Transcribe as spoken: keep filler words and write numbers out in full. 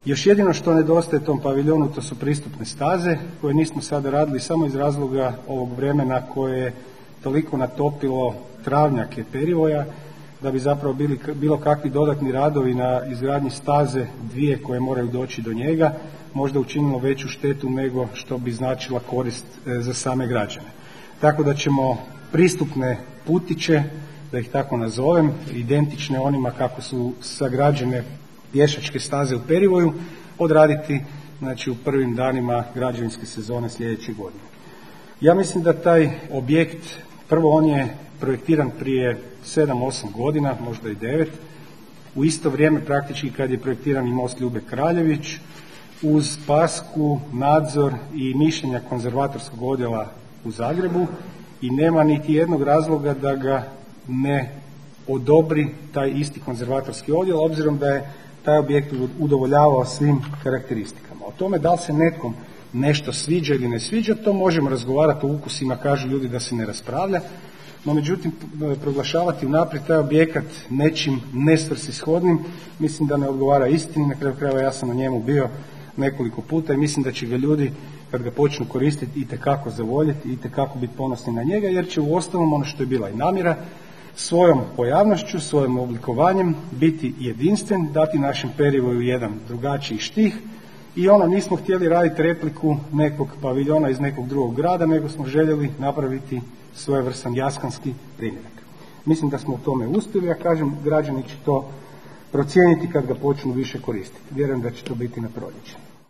Još jedino što nedostaje tom paviljonu to su pristupne staze koje nismo sada radili samo iz razloga ovog vremena koje je toliko natopilo travnjake perivoja da bi zapravo bili bilo kakvi dodatni radovi na izgradnji staze dvije koje moraju doći do njega možda učinilo veću štetu nego što bi značila korist za same građane. Tako da ćemo pristupne putiće, da ih tako nazovem, identične onima kako su sagrađene pješačke staze u Perivoju, odraditi znači, u prvim danima građevinske sezone sljedeće godine. Ja mislim da taj objekt, prvo on je projektiran prije sedam osam godina, možda i devet, u isto vrijeme praktički kad je projektiran i most Ljube Kraljević, uz pasku, nadzor i mišljenja konzervatorskog odjela u Zagrebu i nema niti jednog razloga da ga ne odobri taj isti konzervatorski odjel, obzirom da je taj objekt udovoljavao svim karakteristikama. O tome da li se nekom nešto sviđa ili ne sviđa, to možemo razgovarati o ukusima, kažu ljudi da se ne raspravlja, no međutim proglašavati unaprijed taj objekat nečim nesvrsishodnim, mislim da ne odgovara istini. Na kraju krajeva ja sam na njemu bio nekoliko puta i mislim da će ga ljudi kad ga počnu koristiti itekako zavoljeti i itekako biti ponosni na njega, jer će u ostalom ono što je bila i namjera, svojom pojavnošću, svojim oblikovanjem biti jedinstven, dati našem Perivoju jedan drugačiji štih i ono nismo htjeli raditi repliku nekog paviljona iz nekog drugog grada, nego smo željeli napraviti svojevrstan jaskanski primjerak. Mislim da smo u tome uspjeli, ja kažem, građani će to procijeniti kad ga počnu više koristiti. Vjerujem da će to biti na proljeće.